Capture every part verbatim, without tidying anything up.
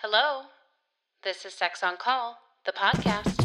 Hello, this is Sex on Call, the podcast.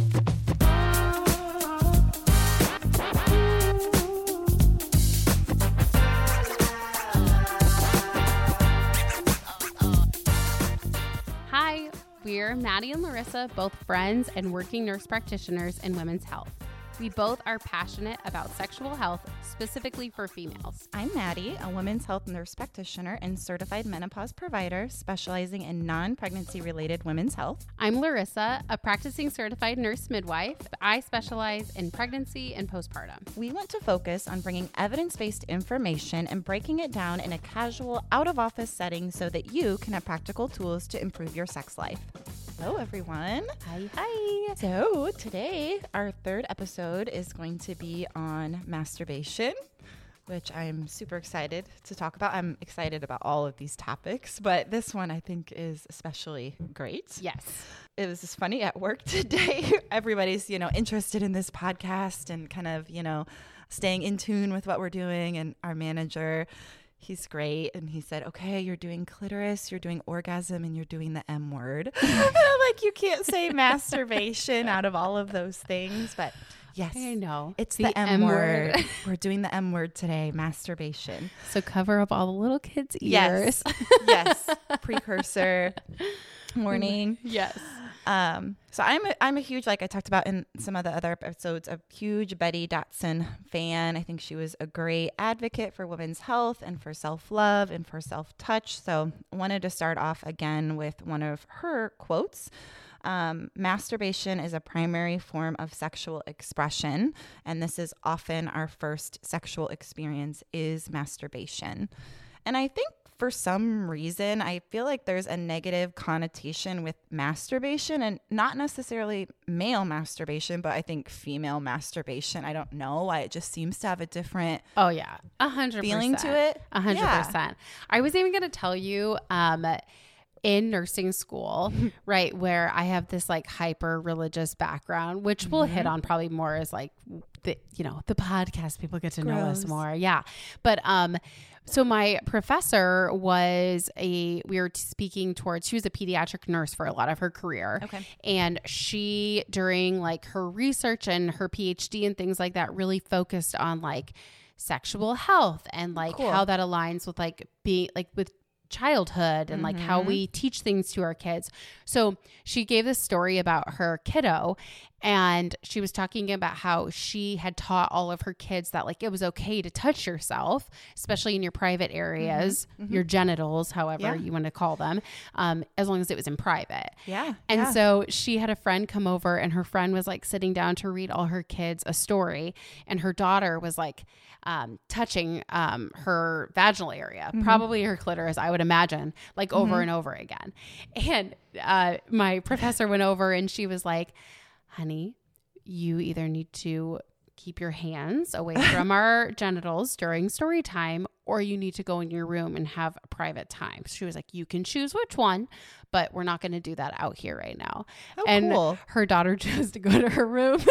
Hi, we're Maddie and Larissa, both friends and working nurse practitioners in women's health. We both are passionate about sexual health, specifically for females. I'm Maddie, a women's health nurse practitioner and certified menopause provider specializing in non-pregnancy related women's health. I'm Larissa, a practicing certified nurse midwife. I specialize in pregnancy and postpartum. We want to focus on bringing evidence-based information and breaking it down in a casual, out-of-office setting so that you can have practical tools to improve your sex life. Hello, everyone. Hi, hi. So today, our third episode is going to be on masturbation, which I'm super excited to talk about. I'm excited about all of these topics, but this one I think is especially great. Yes. It was just funny at work today. Everybody's, you know, interested in this podcast and kind of, you know, staying in tune with what we're doing. And our manager, he's great. And he said, okay, you're doing clitoris, you're doing orgasm, and you're doing the M word. And I'm like, you can't say masturbation out of all of those things. But yes, I know. It's the, the M, M word. word. We're doing the M word today, masturbation. So cover up all the little kids' ears. Yes. Yes. Precursor. Warning. Yes. Um, so I'm a, I'm a huge, like I talked about in some of the other episodes, a huge Betty Dotson fan. I think she was a great advocate for women's health and for self-love and for self-touch. So I wanted to start off again with one of her quotes. Um, masturbation is a primary form of sexual expression, and this is often our first sexual experience is masturbation. And I think for some reason, I feel like there's a negative connotation with masturbation, and not necessarily male masturbation, but I think female masturbation. I don't know why it just seems to have a different oh yeah, a hundred feeling to it. A hundred percent. I was even going to tell you, um, in nursing school, right, where I have this like hyper religious background, which we'll mm-hmm. hit on probably more as like the, you know, the podcast, people get to Gross. know us more. Yeah. But, um, so my professor was a, we were speaking towards, she was a pediatric nurse for a lot of her career. Okay. And she, during like her research and her PhD and things like that, really focused on like sexual health and like cool. how that aligns with like being like with childhood and mm-hmm. like how we teach things to our kids. So she gave this story about her kiddo, and she was talking about how she had taught all of her kids that like it was okay to touch yourself, especially in your private areas, mm-hmm. Mm-hmm. your genitals, however yeah. you want to call them, um, as long as it was in private. Yeah. And yeah. so she had a friend come over, and her friend was like sitting down to read all her kids a story, and her daughter was like um, touching um, her vaginal area, mm-hmm. probably her clitoris, I would imagine, like over mm-hmm. and over again. And uh, my professor went over, and she was like, honey, you either need to keep your hands away from our genitals during story time, or you need to go in your room and have a private time. She was like, you can choose which one, but we're not going to do that out here right now. Oh, and cool. Her daughter chose to go to her room.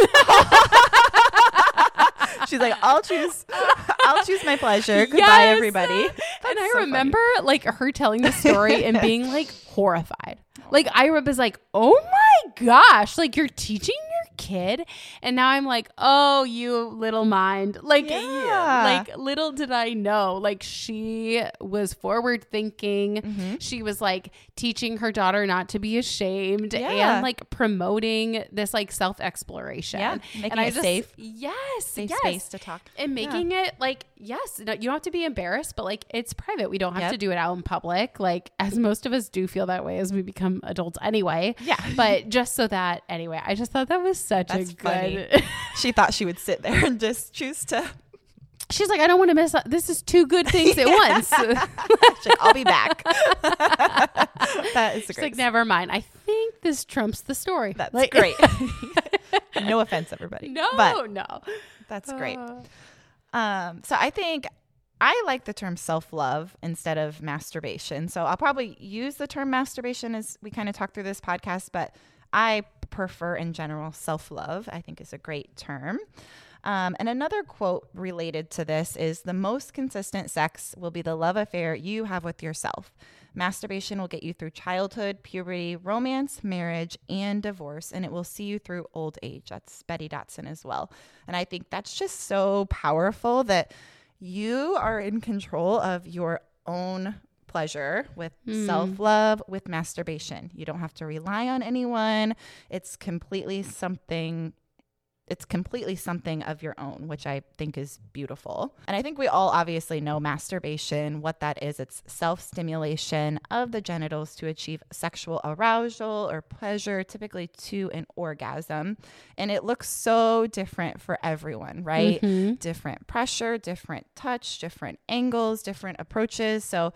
She's like, I'll choose, I'll choose my pleasure. Goodbye, yes. everybody. That's and I so remember funny. like her telling the story and being like horrified. Like I was like, oh my gosh, like you're teaching your kid. And now I'm like, oh, you little mind. Like, yeah. like little did I know, like she was forward thinking. Mm-hmm. She was like teaching her daughter not to be ashamed yeah. and like promoting this like self-exploration. Yeah. Making and I it just, safe. Yes. Safe yes. space to talk. And making yeah. it like, yes, no, you don't have to be embarrassed, but like it's private. We don't have yep. to do it out in public. Like as most of us do feel that way as we become adults anyway. Yeah. But just so that, anyway, I just thought that was such That's a good. Funny. She thought she would sit there and just choose to. She's like, I don't want to miss. This is two good things at once. She's like, I'll be back. That is She's great. like, never mind. I think this trumps the story. That's like, great. No offense, everybody. No, but no. That's uh. great. Um, so I think I like the term self-love instead of masturbation. So I'll probably use the term masturbation as we kind of talk through this podcast, but I prefer in general self-love. I think is a great term. Um, and another quote related to this is, the most consistent sex will be the love affair you have with yourself. Masturbation will get you through childhood, puberty, romance, marriage, and divorce, and it will see you through old age. That's Betty Dotson as well. And I think that's just so powerful that you are in control of your own pleasure with mm. self-love, with masturbation. You don't have to rely on anyone. It's completely something It's completely something of your own, which I think is beautiful. And I think we all obviously know masturbation, what that is. It's self-stimulation of the genitals to achieve sexual arousal or pleasure, typically to an orgasm. And it looks so different for everyone, right? Mm-hmm. Different pressure, different touch, different angles, different approaches. So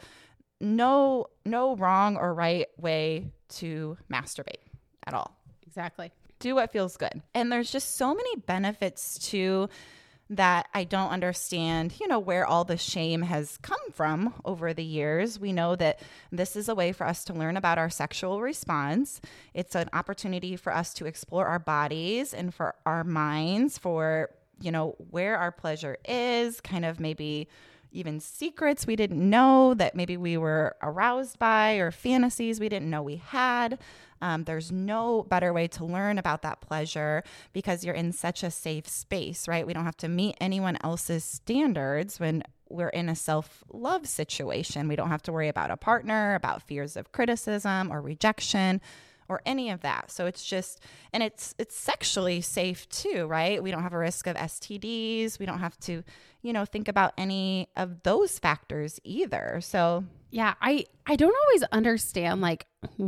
no, no wrong or right way to masturbate at all. Exactly. Do what feels good. And there's just so many benefits to that. I don't understand, you know, where all the shame has come from over the years. We know that this is a way for us to learn about our sexual response. It's an opportunity for us to explore our bodies and for our minds, for, you know, where our pleasure is, kind of maybe even secrets we didn't know that maybe we were aroused by, or fantasies we didn't know we had. Um, there's no better way to learn about that pleasure because you're in such a safe space, right? We don't have to meet anyone else's standards when we're in a self-love situation. We don't have to worry about a partner, about fears of criticism or rejection or any of that. So it's just, and it's it's sexually safe too, right? We don't have a risk of S T Ds. We don't have to, you know, think about any of those factors either. So yeah, I, I don't always understand like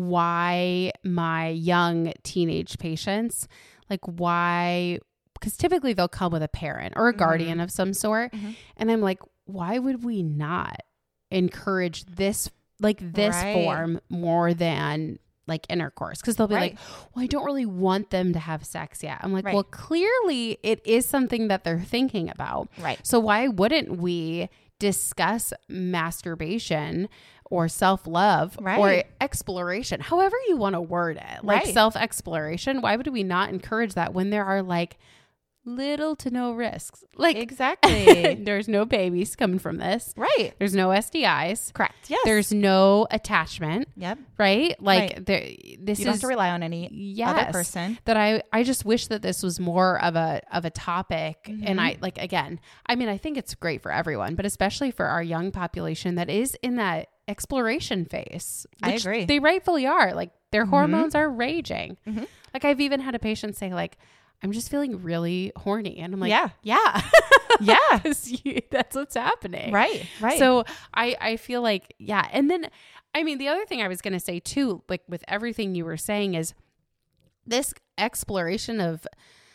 why my young teenage patients, like why, because typically they'll come with a parent or a guardian mm-hmm. of some sort. Mm-hmm. And I'm like, why would we not encourage this, like this right. form more than like intercourse? Because they'll be right. like, well, I don't really want them to have sex yet. I'm like, right. well, clearly it is something that they're thinking about. Right. So why wouldn't we discuss masturbation or self-love right. or exploration, however you want to word it, like right. self-exploration? Why would we not encourage that when there are like little to no risks? Like exactly. There's no babies coming from this. Right. There's no S T Is. Correct. Yes. There's no attachment. Yep. Right. Like right. there, this you don't is have to rely on any yes, other person. That I, I just wish that this was more of a, of a topic. Mm-hmm. And I like, again, I mean, I think it's great for everyone, but especially for our young population that is in that exploration phase. I agree. They rightfully are. Like their mm-hmm. hormones are raging. Mm-hmm. Like I've even had a patient say like, I'm just feeling really horny. And I'm like, yeah, yeah, yeah, you, that's what's happening. Right. Right. So I, I feel like, yeah. And then, I mean, the other thing I was going to say too, like with everything you were saying, is this exploration of,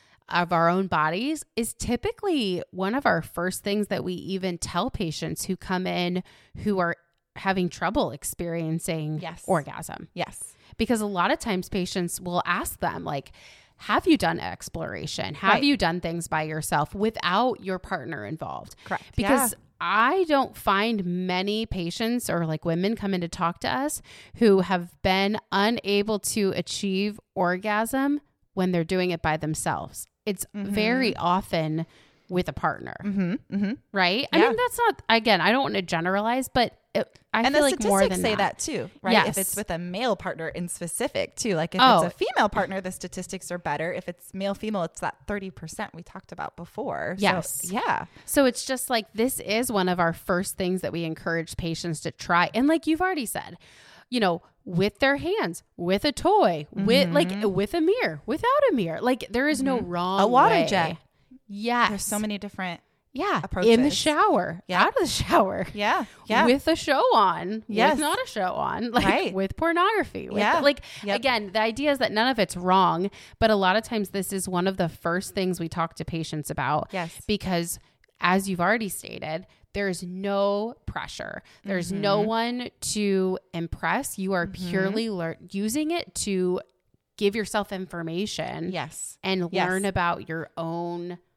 of our own bodies is typically one of our first things that we even tell patients who come in who are having trouble experiencing yes. orgasm. Yes. Because a lot of times patients will ask them like, have you done exploration? Have right. you done things by yourself without your partner involved? Correct. Because yeah. I don't find many patients or like women come in to talk to us who have been unable to achieve orgasm when they're doing it by themselves. It's mm-hmm. very often with a partner, mm-hmm. Mm-hmm. right? Yeah. I mean, that's not, again, I don't want to generalize, but it, I and feel the like more statistics than say that. that too, right? Yes. If it's with a male partner in specific too, like if Oh. it's a female partner, the statistics are better. If it's male, female, it's that thirty percent we talked about before. Yes. So, yeah. So it's just like, this is one of our first things that we encourage patients to try. And like you've already said, you know, with their hands, with a toy, mm-hmm. with like with a mirror, without a mirror, like there is mm-hmm. no wrong a water way. jet. Yes. There's so many different Yeah. approaches. In the shower, Yeah. out of the shower. Yeah. Yeah. With a show on. Yes. With not a show on. Like Right. with pornography. With Yeah. Like Yep. again, the idea is that none of it's wrong, but a lot of times this is one of the first things we talk to patients about. Yes. Because as you've already stated, there's no pressure. There's Mm-hmm. no one to impress. You are Mm-hmm. purely lear- using it to give yourself information. Yes. And Yes. learn about your own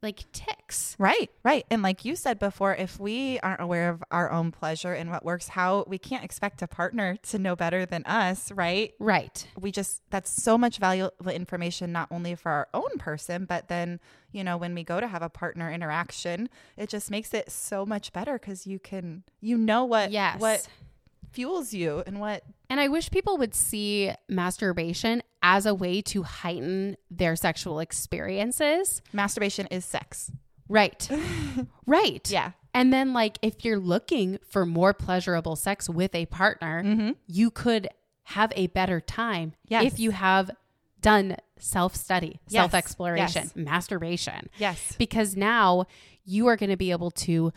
like ticks. Right, right. And like you said before, if we aren't aware of our own pleasure and what works, how we can't expect a partner to know better than us, right? Right. We just, that's so much valuable information, not only for our own person, but then, you know, when we go to have a partner interaction, it just makes it so much better because you can, you know what, Yes. what fuels you and what. And I wish people would see masturbation as a way to heighten their sexual experiences. Masturbation is sex. Right. Right. Yeah. And then like if you're looking for more pleasurable sex with a partner, Mm-hmm. you could have a better time Yes. if you have done self-study, Yes. self-exploration, Yes. masturbation. Yes. Because now you are going to be able to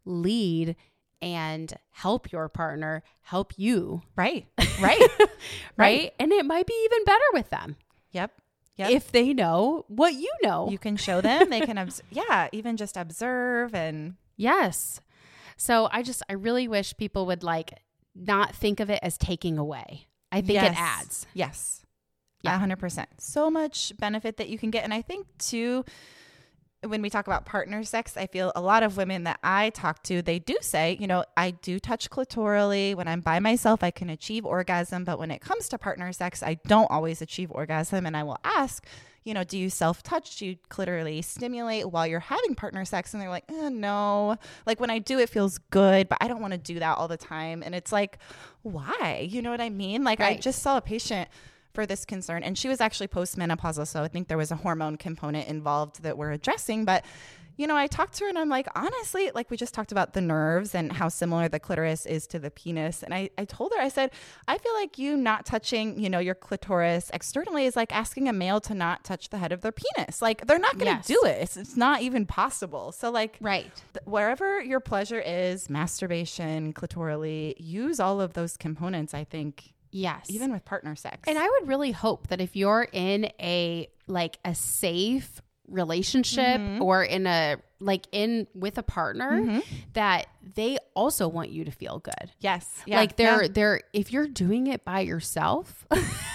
lead and help your partner help you. Right. Right. Right? Right. And it might be even better with them Yep. Yep. if they know what you know. You can show them, they can, obs- yeah, even just observe and. Yes. So I just, I really wish people would like not think of it as taking away. I think Yes. it adds. Yes. Yeah. one hundred percent. So much benefit that you can get. And I think too, when we talk about partner sex, I feel a lot of women that I talk to, they do say, you know, I do touch clitorally. When I'm by myself, I can achieve orgasm. But when it comes to partner sex, I don't always achieve orgasm. And I will ask, you know, do you self-touch? Do you clitorally stimulate while you're having partner sex? And they're like, eh, no. Like when I do, it feels good, but I don't want to do that all the time. And it's like, why? You know what I mean? Like Right. I just saw a patient for this concern, and she was actually postmenopausal, so I think there was a hormone component involved that we're addressing. But you know, I talked to her and I'm like, honestly, like we just talked about the nerves and how similar the clitoris is to the penis, and I, I told her, I said, I feel like you not touching, you know, your clitoris externally is like asking a male to not touch the head of their penis. Like they're not going to Yes. do it. It's, it's not even possible. So like Right. th- wherever your pleasure is, masturbation, clitorally, use all of those components, I think. Yes. Even with partner sex. And I would really hope that if you're in a like a safe relationship Mm-hmm. or in a like in with a partner Mhm. that they also want you to feel good. Yes. Yeah. Like they're yeah. they're if you're doing it by yourself,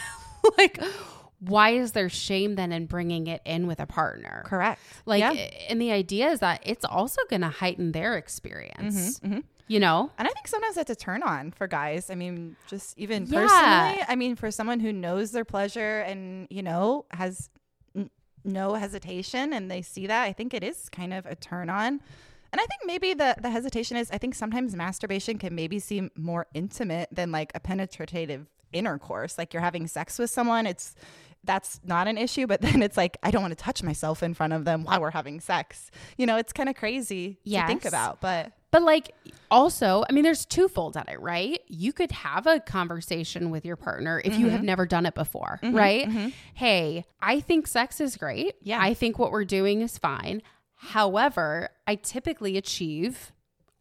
like why is there shame then in bringing it in with a partner? Correct. Like Yeah. and the idea is that it's also going to heighten their experience. Mhm, mhm. You know? And I think sometimes that's a turn on for guys. I mean, just even Yeah. personally, I mean, for someone who knows their pleasure and, you know, has n- no hesitation and they see that, I think it is kind of a turn on. And I think maybe the, the hesitation is, I think sometimes masturbation can maybe seem more intimate than like a penetrative intercourse. Like you're having sex with someone, it's, that's not an issue, but then it's like, I don't want to touch myself in front of them while we're having sex. You know, it's kind of crazy to think Yes. about, but But like also, I mean, there's twofold at it, right? You could have a conversation with your partner if you have never done it before, right? Hey, I think sex is great. Yeah. I think what we're doing is fine. However, I typically achieve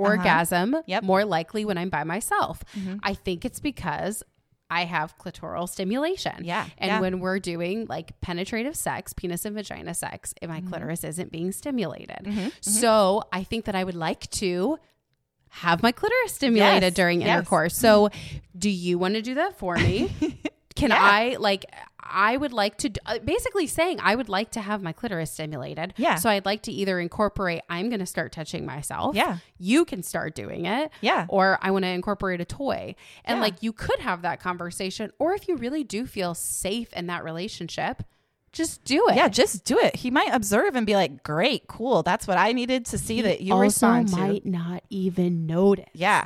orgasm Yep. more likely when I'm by myself. I think it's because I have clitoral stimulation. Yeah, And yeah. when we're doing like penetrative sex, penis and vagina sex, and my clitoris isn't being stimulated. So I think that I would like to have my clitoris stimulated Yes, during yes. intercourse. So do you want to do that for me? Can Yeah. I like, I would like to, uh, basically saying I would like to have my clitoris stimulated. Yeah. So I'd like to either incorporate, I'm going to start touching myself. Yeah. You can start doing it. Yeah. Or I want to incorporate a toy. And Yeah. like you could have that conversation. Or if you really do feel safe in that relationship, just do it. yeah, just do it. He might observe and be like, great, cool. That's what I needed to see that you also respond to. might not even notice. Yeah.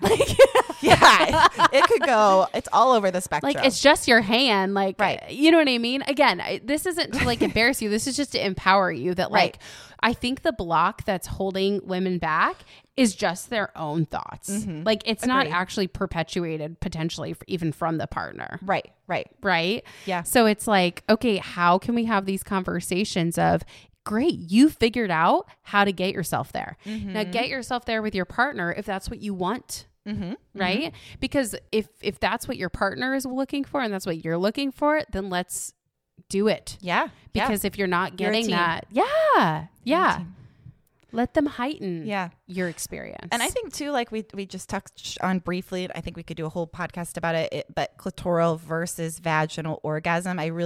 yeah. It could go, it's all over the spectrum. Like it's just your hand, like Right. you know what I mean? Again, I, this isn't to like embarrass you. This is just to empower you that like Right. I think the block that's holding women back is just their own thoughts. Like it's not Agreed. actually perpetuated potentially for, even from the partner. right, right. Right? Yeah. So it's like, okay, how can we have these conversations of great, you figured out how to get yourself there. Now get yourself there with your partner if that's what you want. Mm-hmm. Right? Because if if that's what your partner is looking for and that's what you're looking for, then let's do it. Yeah. Because if you're not You're a getting team. that, yeah, yeah, team. let them heighten Yeah. your experience. And I think too, like we we just touched on briefly, I think we could do a whole podcast about it, it but clitoral versus vaginal orgasm. I really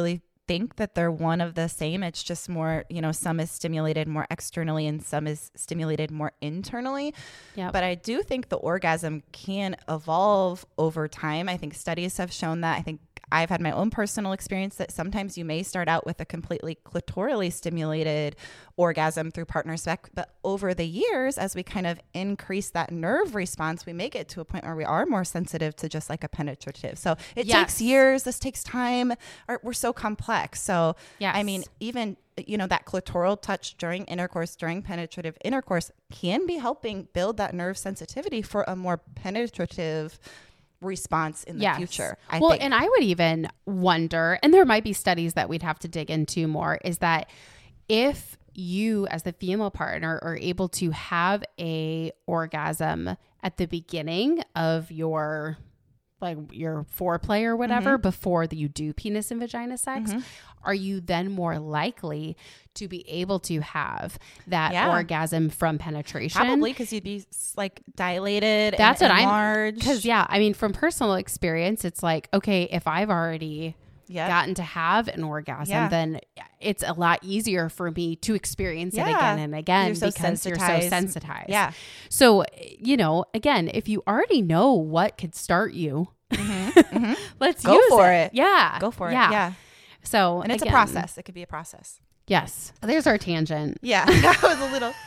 think that they're one of the same. It's just more, you know, some is stimulated more externally and some is stimulated more internally. Yep. But I do think the orgasm can evolve over time. I think studies have shown that. I think I've had my own personal experience that sometimes you may start out with a completely clitorally stimulated orgasm through partner sex, but over the years, as we kind of increase that nerve response, we may get to a point where we are more sensitive to just like a penetrative. So it Yes. takes years. This takes time. Or we're so complex. So, Yes. I mean, even, you know, that clitoral touch during intercourse, during penetrative intercourse can be helping build that nerve sensitivity for a more penetrative response in the Yes. future. I well, think. and I would even wonder, and there might be studies that we'd have to dig into more, is that if you as the female partner are able to have a orgasm at the beginning of your like your foreplay or whatever, Mhm. before the, you do penis and vagina sex, Mhm. are you then more likely to be able to have that Yeah. orgasm from penetration? Probably because you'd be s- like dilated. That's and what I'm- enlarged. Because, yeah, I mean, from personal experience, it's like, okay, if I've already yeah, gotten to have an orgasm, Yeah. then it's a lot easier for me to experience it Yeah. again and again You're so because you're so sensitized. sensitized. yeah, So, you know, again, if you already know what could start you, Mhm. let's Go use for it. it. Yeah. Go for it. Yeah. Yeah, So, and it's again, a process. It could be a process. Yes. There's our tangent. Yeah, that was a little.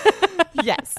Yes,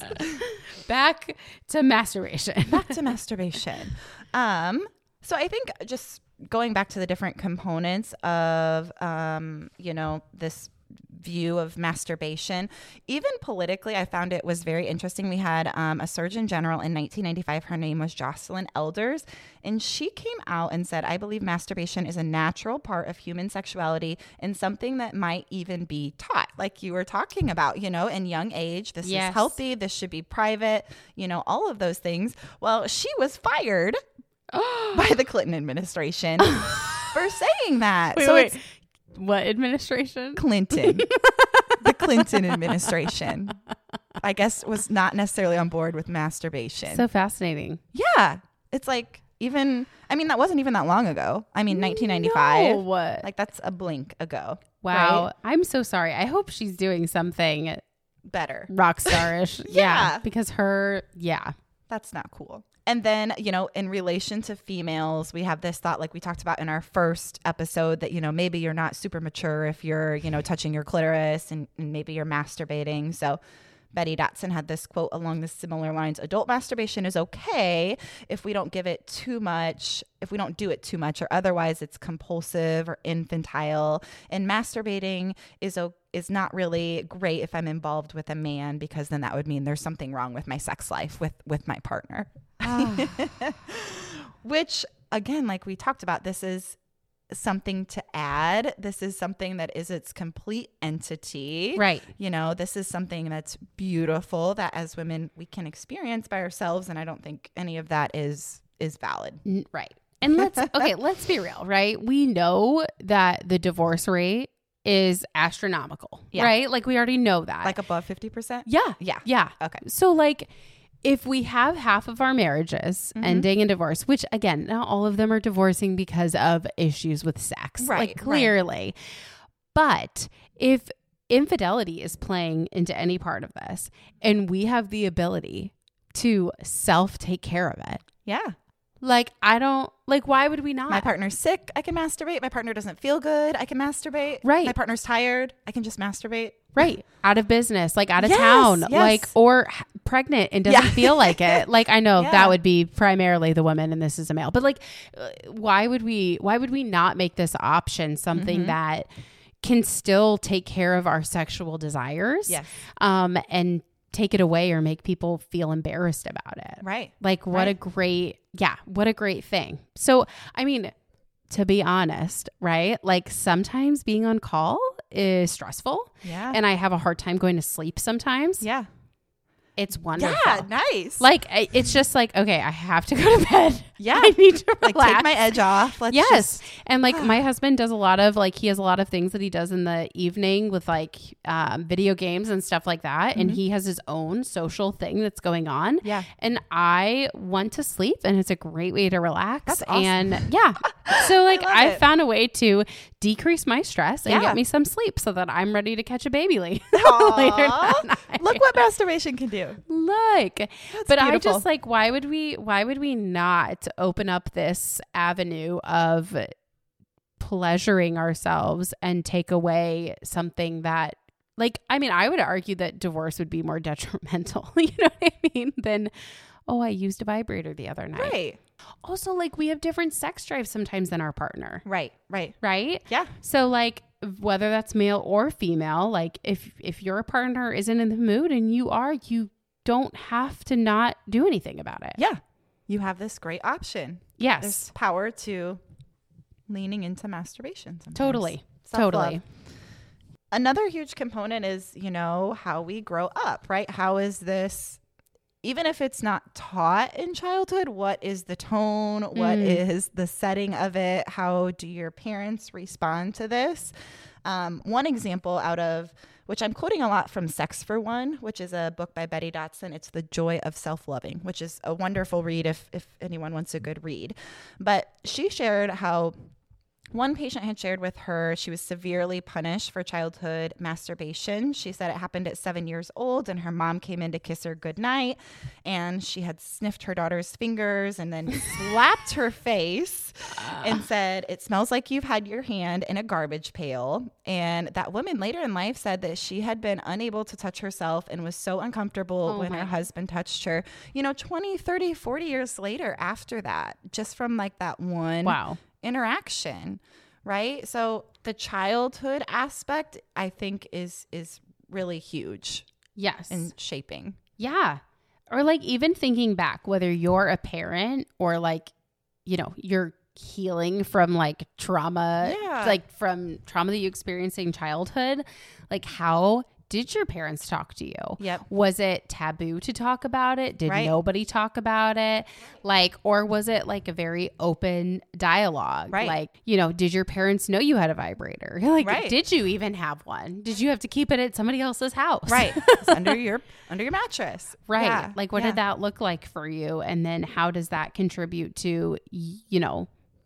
Back to masturbation. back to masturbation. Um, so I think just going back to the different components of, um, you know, this view of masturbation, even politically, I found it was very interesting. We had um, a Surgeon General in nineteen ninety-five. Her name was Jocelyn Elders, and she came out and said, I believe masturbation is a natural part of human sexuality and something that might even be taught, like you were talking about, you know, in young age. This Yes. is healthy. This should be private, you know, all of those things. Well, she was fired by the Clinton administration for saying that. Wait, so wait. it's What administration? Clinton, the Clinton administration, I guess, was not necessarily on board with masturbation. So fascinating. yeah, it's like even, I mean, that wasn't even that long ago. I mean, nineteen ninety-five, No. like that's a blink ago. Wow. right? I'm so sorry. I hope she's doing something Better. rock starish. yeah. Yeah. Because her, yeah. That's not cool. And then, you know, in relation to females, we have this thought, like we talked about in our first episode, that, you know, maybe you're not super mature if you're, you know, touching your clitoris and, and maybe you're masturbating. So Betty Dotson had this quote along the similar lines: adult masturbation is okay if we don't give it too much, if we don't do it too much, or otherwise it's compulsive or infantile. And masturbating is okay. is not really great if I'm involved with a man, because then that would mean there's something wrong with my sex life with, with my partner. Which, again, like we talked about, this is something to add. This is something that is its complete entity. Right. You know, this is something that's beautiful that as women we can experience by ourselves. And I don't think any of that is is valid. N- Right. And let's, okay, let's be real, right? We know that the divorce rate is astronomical, Yeah. right? Like we already know that. Like above fifty percent? yeah. Yeah. Yeah. Okay. So like if we have half of our marriages Mhm. ending in divorce, which again, not all of them are divorcing because of issues with sex, Right, like right. clearly. But if infidelity is playing into any part of this and we have the ability to self take care of it, Yeah. like I don't, like why would we not? My partner's sick, I can masturbate. My partner doesn't feel good, I can masturbate. Right. My partner's tired, I can just masturbate. Right. Out of business, like out of Yes, town, yes. like, or h- pregnant and doesn't Yeah. feel like it. Like, I know Yeah. that would be primarily the woman and this is a male, but like, uh, why would we, why would we not make this option something Mhm. that can still take care of our sexual desires? Yes. Um, and take it away or make people feel embarrassed about it. Right. Like, what a Right. great, yeah, what a great thing. So, I mean, to be honest, right? Like sometimes being on call is stressful. Yeah. And I have a hard time going to sleep sometimes. yeah. It's wonderful. Yeah, nice. Like, I- it's just like, okay, I have to go to bed. Yeah. I need to relax. Like, take my edge off. Let's yes. just- And like my husband does a lot of like, he has a lot of things that he does in the evening with like um, video games and stuff like that. Mm-hmm. And he has his own social thing that's going on. Yeah. And I want to sleep, and it's a great way to relax. That's awesome. And yeah. So like I I found a way to decrease my stress and Yeah. get me some sleep so that I'm ready to catch a baby later. Aw, later that night. look what masturbation can do. Look, That's but I beautiful. just like, why would we, why would we not open up this avenue of pleasuring ourselves and take away something that, like, I mean, I would argue that divorce would be more detrimental, you know what I mean, than, oh, I used a vibrator the other night. Right. Also, like, we have different sex drives sometimes than our partner. Right. Right. Right? Yeah. So like, whether that's male or female, like if, if your partner isn't in the mood and you are, you don't have to not do anything about it. Yeah. You have this great option. Yes. There's power to leaning into masturbation sometimes. Totally. Self-love. Totally. Another huge component is, you know, how we grow up, right? How is this, even if it's not taught in childhood, what is the tone? What Mm. is the setting of it? How do your parents respond to this? Um, one example out of, which I'm quoting a lot from Sex for One, which is a book by Betty Dodson. It's The Joy of Self-Loving, which is a wonderful read if, if anyone wants a good read. But she shared how one patient had shared with her she was severely punished for childhood masturbation. She said it happened at seven years old, and her mom came in to kiss her goodnight, and she had sniffed her daughter's fingers and then slapped her face uh. and said, "It smells like you've had your hand in a garbage pail." And that woman later in life said that she had been unable to touch herself and was so uncomfortable oh when my. her husband touched her, you know, twenty, thirty, forty years later after that, just from like that one Wow. interaction, right? So the childhood aspect, I think, is is really huge Yes. in shaping. Yeah. Or like even thinking back, whether you're a parent or like, you know, you're healing from like trauma, Yeah. like from trauma that you experienced in childhood, like how did your parents talk to you? Yep. Was it taboo to talk about it? Did Right. nobody talk about it? Like, or was it like a very open dialogue? Right. Like, you know, did your parents know you had a vibrator? Like, Right. did you even have one? Did you have to keep it at somebody else's house? Right. It's under your under your mattress. Right. Yeah. Like, what Yeah. did that look like for you? And then how does that contribute to, y- you know,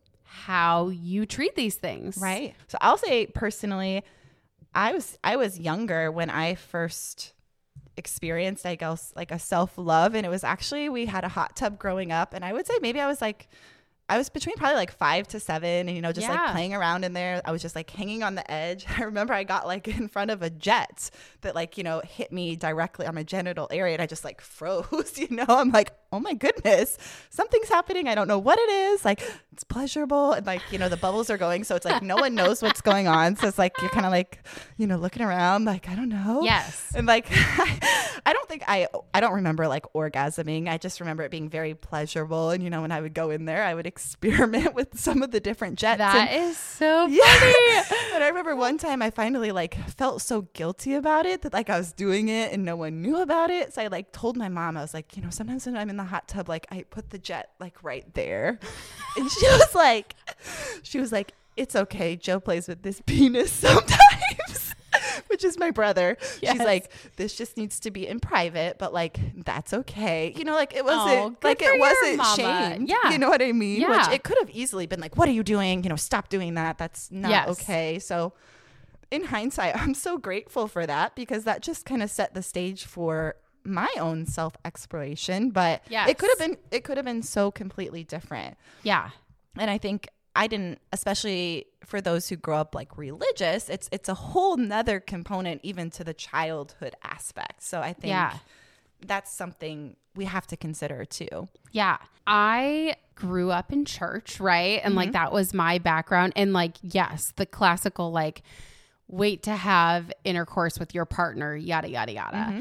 how you treat these things? Right. So I'll say personally, I was I was younger when I first experienced, I guess, like a self-love, and it was actually, we had a hot tub growing up, and I would say maybe I was like I was between probably like five to seven, and, you know, just Yeah. like playing around in there. I was just like hanging on the edge. I remember I got like in front of a jet that like, you know, hit me directly on my genital area, and I just like froze, you know, I'm like, oh my goodness, something's happening. I don't know what it is. Like, it's pleasurable. And like, you know, the bubbles are going. So it's like, no one knows what's going on. So it's like, you're kind of like, you know, looking around like, I don't know. Yes. And like, I don't think I, I don't remember like orgasming. I just remember it being very pleasurable. And, you know, when I would go in there, I would experiment with some of the different jets. That and, is so funny. yeah. And I remember one time I finally like felt so guilty about it that like I was doing it and no one knew about it. So I like told my mom, I was like, you know, sometimes when I'm in the hot tub, like I put the jet like right there. And she was like, she was like, it's okay. Joe plays with this penis sometimes. Which is my brother. Yes. She's like, this just needs to be in private, but like that's okay. You know, like it wasn't Oh, good like for it your wasn't mama. shamed. Yeah. You know what I mean? Yeah. Which it could have easily been like, what are you doing? You know, stop doing that. That's not Yes. okay. So in hindsight, I'm so grateful for that because that just kind of set the stage for my own self-exploration. But Yes. it could have been it could have been so completely different. Yeah. And I think I didn't, especially for those who grow up like religious, it's it's a whole nother component even to the childhood aspect. So I think Yeah. that's something we have to consider too. Yeah. I grew up in church, right? And like that was my background. And like, yes, the classical, like, wait to have intercourse with your partner, yada, yada, yada. Mm-hmm.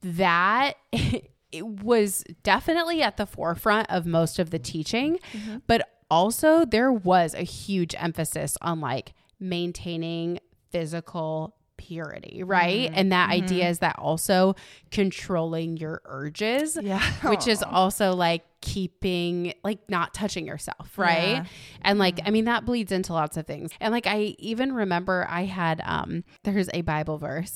That it was definitely at the forefront of most of the teaching, Mm-hmm. but also there was a huge emphasis on like maintaining physical purity, right? Mm-hmm. And that mm-hmm. idea is that also controlling your urges, yeah. which is also like keeping, like not touching yourself, right? Yeah. And like, I mean, that bleeds into lots of things. And like, I even remember I had, um, there's a Bible verse.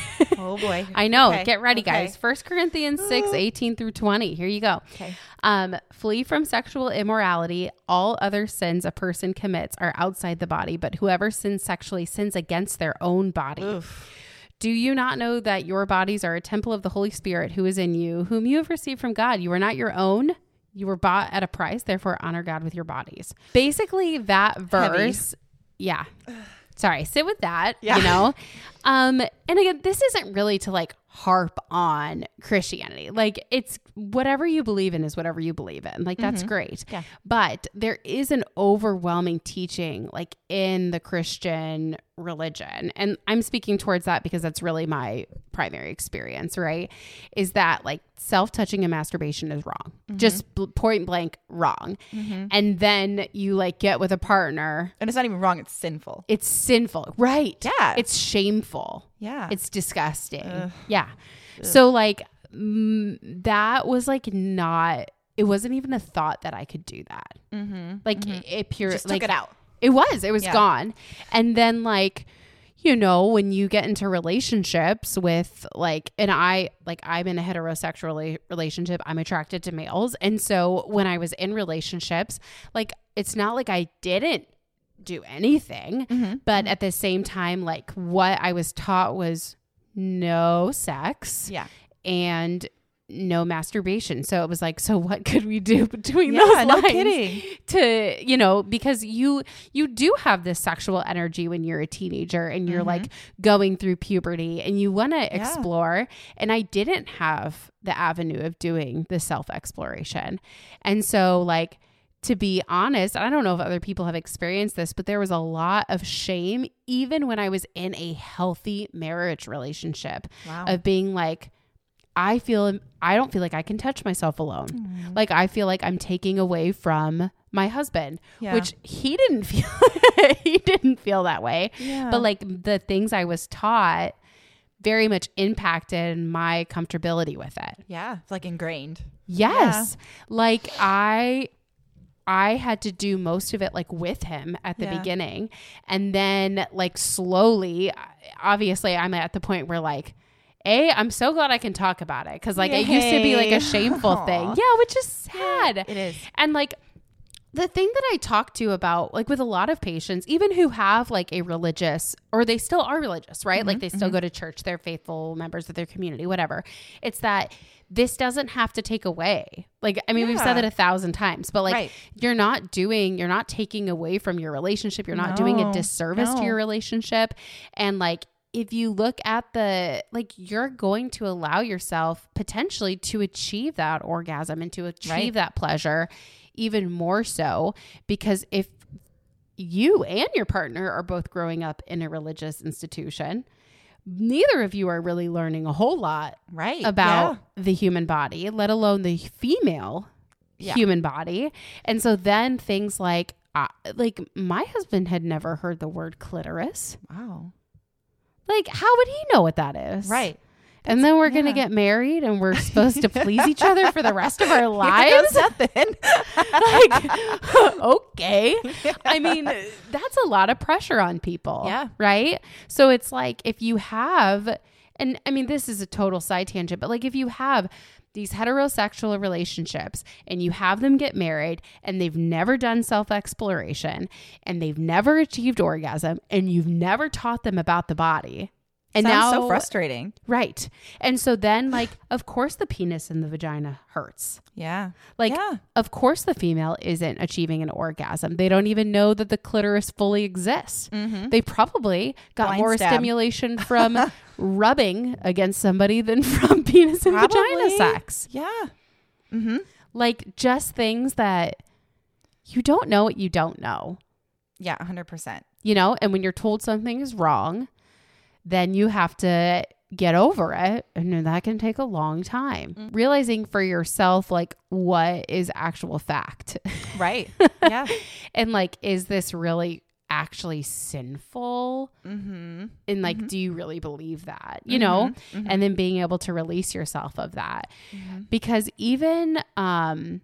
Oh boy. I know. Okay. Get ready, Okay. guys. First Corinthians six, eighteen through twenty. Here you go. Okay. Um, flee from sexual immorality. All other sins a person commits are outside the body, but whoever sins sexually sins against their own body. Oof. Do you not know that your bodies are a temple of the Holy Spirit who is in you, whom you have received from God? You are not your own. You were bought at a price. Therefore, honor God with your bodies. Basically, that verse. Heavy. Yeah. Sorry. Sit with that, yeah. you know? Um, and again, this isn't really to like harp on Christianity. Like it's whatever you believe in is whatever you believe in. Like that's mm-hmm. great. Yeah. But there is an overwhelming teaching like in the Christian religion. And I'm speaking towards that because that's really my primary experience, right? Is that like self-touching and masturbation is wrong. Mm-hmm. Just bl- point blank wrong. Mm-hmm. And then you like get with a partner. And it's not even wrong. It's sinful. It's sinful. Right. Yeah. It's shameful. Yeah. It's disgusting. Ugh. Yeah. Ugh. So like mm, that was like not, it wasn't even a thought that I could do that. Mm-hmm. Like mm-hmm. it, it pure, just like took it out. It was, it was yeah. gone. And then like, you know, when you get into relationships with like, and I, like I'm in a heterosexual relationship, I'm attracted to males. And so when I was in relationships, like, it's not like I didn't do anything, mm-hmm. but mm-hmm. at the same time, like what I was taught was no sex yeah. and no masturbation. So it was like, so what could we do between yeah, those no lines kidding. to, you know, because you, you do have this sexual energy when you're a teenager and you're mm-hmm. like going through puberty and you want to yeah. explore. And I didn't have the avenue of doing the self-exploration. And so like, to be honest, I don't know if other people have experienced this, but there was a lot of shame, even when I was in a healthy marriage relationship wow. of being like, I feel, I don't feel like I can touch myself alone. Mm. Like, I feel like I'm taking away from my husband, yeah. which he didn't feel, he didn't feel that way. Yeah. But like the things I was taught very much impacted my comfortability with it. Yeah. It's like ingrained. Yes. Yeah. Like I, I had to do most of it like with him at the yeah. beginning. And then like slowly, obviously I'm at the point where like, A, I'm so glad I can talk about it. Cause like Yay. It used to be like a shameful Aww. Thing. Yeah. Which is sad. Yeah, it is. And like the thing that I talk to about like with a lot of patients, even who have like a religious or they still are religious, right? Mm-hmm, like they still mm-hmm. go to church, they're faithful members of their community, whatever. It's that this doesn't have to take away. Like, I mean, yeah. we've said it a thousand times, but like right. you're not doing, you're not taking away from your relationship. You're not no, doing a disservice no. to your relationship. And like, if you look at the, like, you're going to allow yourself potentially to achieve that orgasm and to achieve right. that pleasure even more so, because if you and your partner are both growing up in a religious institution, neither of you are really learning a whole lot right. about yeah. the human body, let alone the female yeah. human body. And so then things like, uh, like my husband had never heard the word clitoris. Wow. Like, how would he know what that is? Right. That's, and then we're yeah. going to get married and we're supposed to please each other for the rest of our lives. Nothing. Like, okay. I mean, that's a lot of pressure on people. Yeah. Right. So it's like, if you have, and I mean, this is a total side tangent, but like if you have these heterosexual relationships and you have them get married and they've never done self-exploration and they've never achieved orgasm and you've never taught them about the body. And Sounds now, so frustrating. Right. And so then like, of course the penis in the vagina hurts. Yeah. Like, yeah. of course the female isn't achieving an orgasm. They don't even know that the clitoris fully exists. Mm-hmm. They probably got Blind more stab. Stimulation from rubbing against somebody than from penis and probably. Vagina sex. Yeah. Mm-hmm. Like just things that you don't know what you don't know. Yeah, one hundred percent. You know, and when you're told something is wrong, then you have to get over it. And that can take a long time. Mm-hmm. Realizing for yourself, like, what is actual fact. Right. Yeah. And like, is this really actually sinful? Mm-hmm. And like, mm-hmm. do you really believe that, you know? Mm-hmm. And then being able to release yourself of that. Mm-hmm. Because even, um,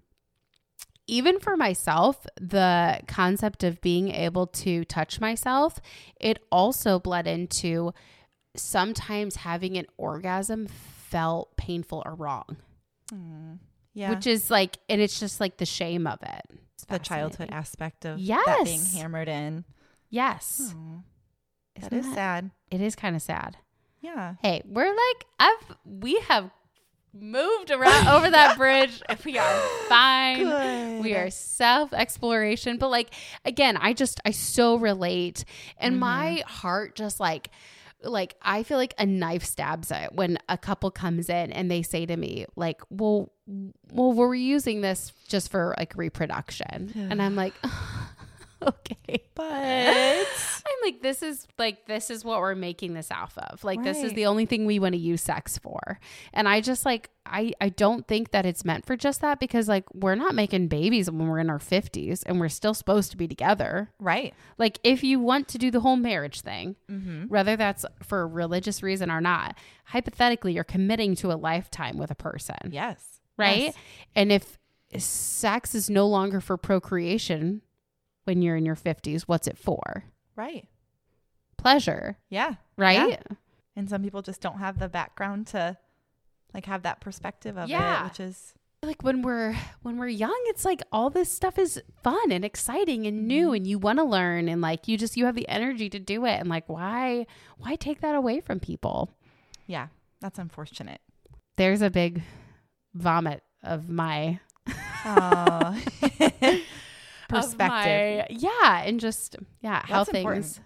even for myself, the concept of being able to touch myself, it also bled into sometimes having an orgasm felt painful or wrong. Mm. Yeah. Which is like, and it's just like the shame of it. It's the childhood aspect of yes. that being hammered in. Yes. Oh, that is that, sad. It is kind of sad. Yeah. Hey, we're like, I've, we have moved around over that bridge. We are fine. Good. We are self-exploration. But like, again, I just, I so relate. And mm-hmm. my heart just like, like, I feel like a knife stabs it when a couple comes in and they say to me like, well, well, we're using this just for like reproduction. And I'm like, okay, but I'm like, this is like, this is what we're making this off of. Like, right. This is the only thing we want to use sex for. And I just like, I, I don't think that it's meant for just that, because like, we're not making babies when we're in our fifties and we're still supposed to be together. Right. Like, if you want to do the whole marriage thing, mm-hmm. whether that's for a religious reason or not, hypothetically, you're committing to a lifetime with a person. Yes. Right. Yes. And if sex is no longer for procreation when you're in your fifties, what's it for? Right. Pleasure. Yeah. Right. Yeah. And some people just don't have the background to like have that perspective of yeah. it, which is like when we're when we're young, it's like all this stuff is fun and exciting and new, mm-hmm. and you want to learn, and like you just you have the energy to do it, and like why why take that away from people? Yeah, that's unfortunate. There's a big vomit of my oh. perspective. My, yeah, and just yeah, how that's things important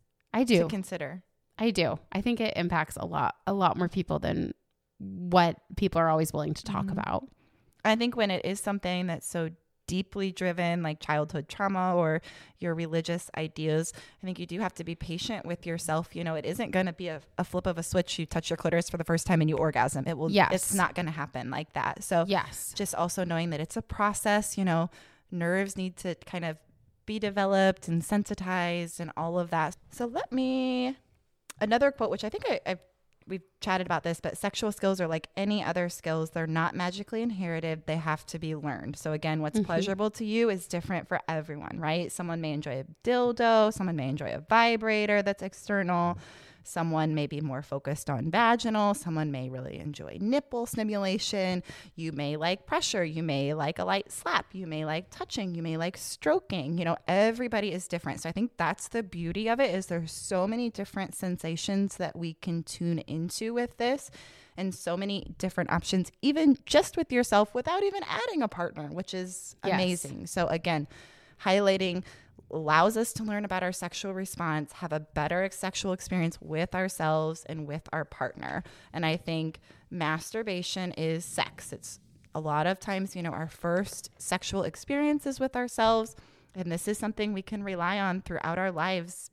I do to consider. I do. I think it impacts a lot a lot more people than what people are always willing to talk mm-hmm. about. I think when it is something that's so deeply driven, like childhood trauma or your religious ideas, I think you do have to be patient with yourself. You know, it isn't going to be a, a flip of a switch. You touch your clitoris for the first time and you orgasm. It will. Yes. It's not going to happen like that. So yes. Just also knowing that it's a process, you know, nerves need to kind of be developed and sensitized and all of that. So let me, another quote, which I think I, I've we've chatted about this, but sexual skills are like any other skills. They're not magically inherited. They have to be learned. So again, what's mm-hmm. pleasurable to you is different for everyone, right? Someone may enjoy a dildo. Someone may enjoy a vibrator that's external. Someone may be more focused on vaginal. Someone may really enjoy nipple stimulation. You may like pressure. You may like a light slap. You may like touching. You may like stroking. You know, everybody is different. So I think that's the beauty of it, is there's so many different sensations that we can tune into with this, and so many different options, even just with yourself without even adding a partner, which is yes. amazing. So again, highlighting allows us to learn about our sexual response, have a better sexual experience with ourselves and with our partner. And I think masturbation is sex. It's a lot of times, you know, our first sexual experiences with ourselves. And this is something we can rely on throughout our lives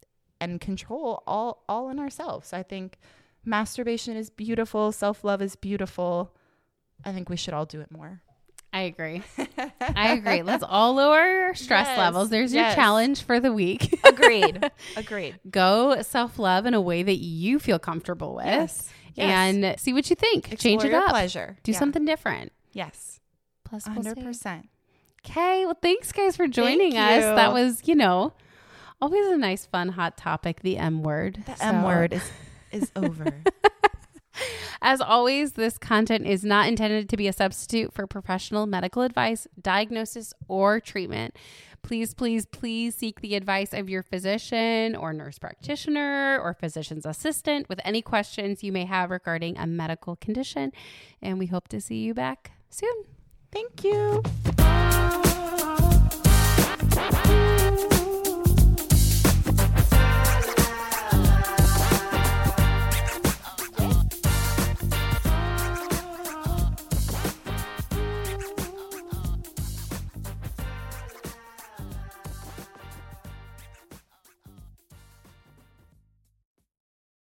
and control all, all in ourselves. So I think masturbation is beautiful. Self-love is beautiful. I think we should all do it more. I agree. I agree. Let's all lower our stress yes, levels. There's yes. your challenge for the week. Agreed. Agreed. Go self-love in a way that you feel comfortable with. Yes. Yes. And see what you think. Explore Change it your up. Pleasure. Do yeah. something different. Yes. Plus, one hundred percent. Okay. Well, thanks, guys, for joining Thank us. you. That was, you know, always a nice, fun, hot topic, the M word. The so. M word is, is over. As always, this content is not intended to be a substitute for professional medical advice, diagnosis, or treatment. Please, please, please seek the advice of your physician or nurse practitioner or physician's assistant with any questions you may have regarding a medical condition. And we hope to see you back soon. Thank you.